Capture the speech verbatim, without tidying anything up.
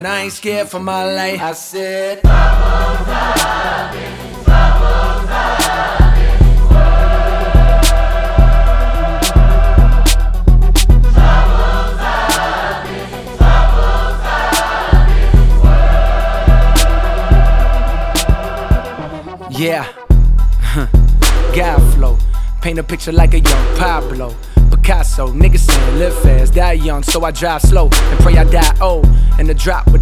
And I ain't scared for my life. I said, yeah. God flow, paint a picture like a young Pablo Picasso. Niggas saying live fast, die young, so I drive slow and pray I die old. And the drop with